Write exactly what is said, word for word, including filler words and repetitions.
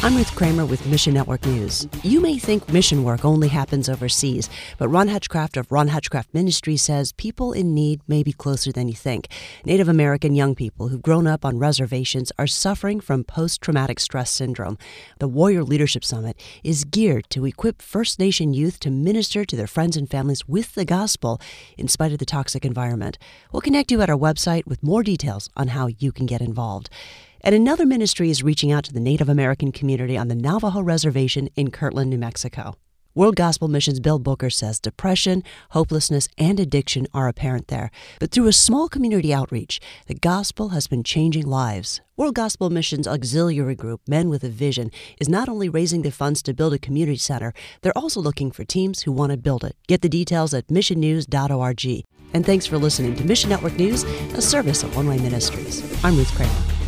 I'm Ruth Kramer with Mission Network News. You may think mission work only happens overseas, but Ron Hutchcraft of Ron Hutchcraft Ministries says people in need may be closer than you think. Native American young people who've grown up on reservations are suffering from post-traumatic stress syndrome. The Warrior Leadership Summit is geared to equip First Nation youth to minister to their friends and families with the gospel in spite of the toxic environment. We'll connect you at our website with more details on how you can get involved. And another ministry is reaching out to the Native American community on the Navajo Reservation in Kirtland, New Mexico. World Gospel Mission's Bill Booker says depression, hopelessness, and addiction are apparent there. But through a small community outreach, the gospel has been changing lives. World Gospel Mission's auxiliary group, Men with a Vision, is not only raising the funds to build a community center, they're also looking for teams who want to build it. Get the details at mission news dot org. And thanks for listening to Mission Network News, a service of One Way Ministries. I'm Ruth Kramer.